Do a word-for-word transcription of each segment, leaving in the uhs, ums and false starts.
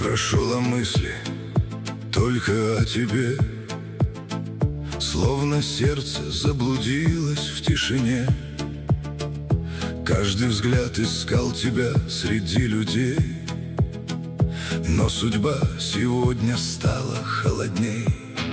прошел, а мысли только о тебе. Словно сердце заблудилось в тишине. Каждый взгляд искал тебя среди людей, но судьба сегодня стала холодней.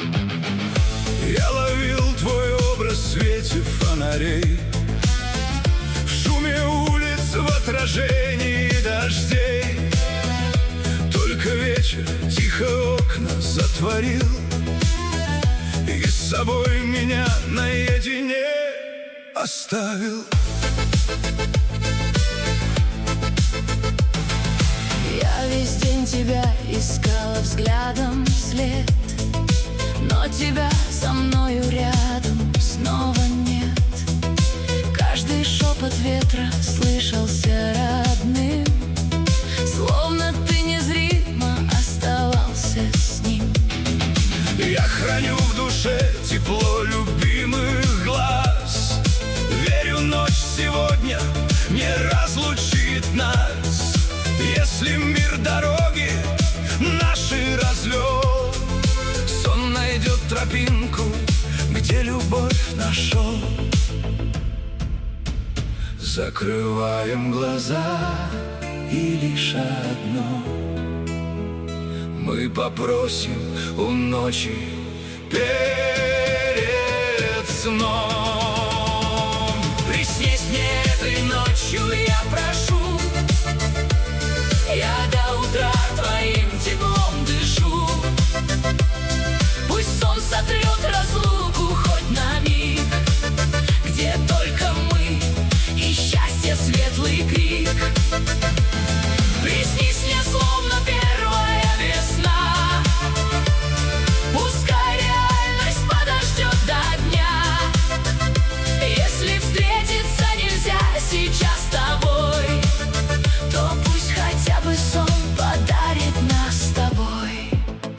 Я ловил твой образ в свете фонарей, в шуме улиц, в отражении дождей. Только вечер тихо окна затворил, и с собой меня наедине оставил. Я весь день тебя искала взглядом вслед, но тебя со мною рядом снова нет. Каждый шепот ветра слышался родным, словно ты незримо оставался с ним. Я храню в душе тепло любимых глаз. Верю, ночь сегодня не разлучит нас. Если мир дороги наши развел, сон найдет тропинку, где любовь нашел. Закрываем глаза, и лишь одно мы попросим у ночи перед сном. Приснись мне этой ночью, я прошу, я до утра твоим теплом дышу. Пусть сон сотрет разлуку хоть на миг, где только мы и счастье светлый крик. Приснись мне, словно первая весна, пускай реальность подождет до дня. Если встретиться нельзя сейчас с тобой, то пусть хотя бы сон подарит нас с тобой.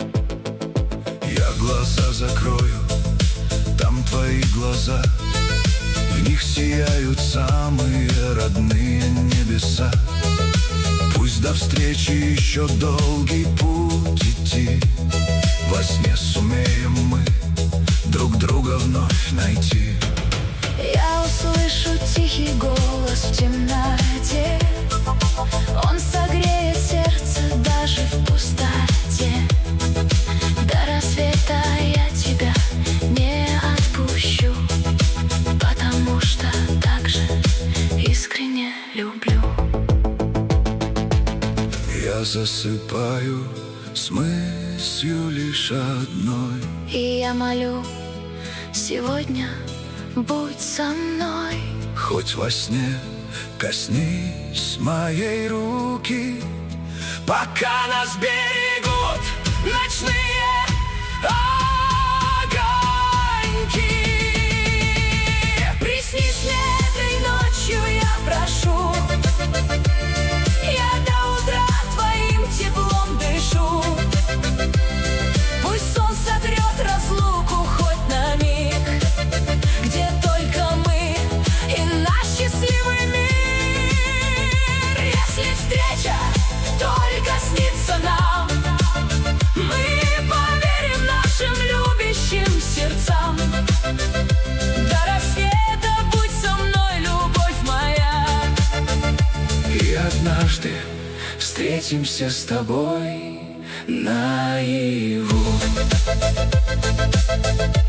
Я глаза закрою, там твои глаза, в них сияют самые родные небеса. Пусть до встречи еще долгий путь идти, во сне сумеем мы друг друга вновь найти. Я услышу тихий голос в темноте, он согреет сердце даже в пустоте. До рассвета я тебя не отпущу, потому что так же искренне люблю. Я засыпаю с мыслью лишь одной, и я молю, сегодня будь со мной. хоть во сне коснись моей руки, пока нас берегут ночные огоньки. Приснись мне этой ночью, я прошу, я до утра твоим теплом дышу. Пусть сон сотрет разлуку хоть на миг, где только мы и наш счастливый мир. Если встреча только снится нам, мы поверим нашим любящим сердцам. До рассвета будь со мной, любовь моя, и однажды встретимся с тобой наяву.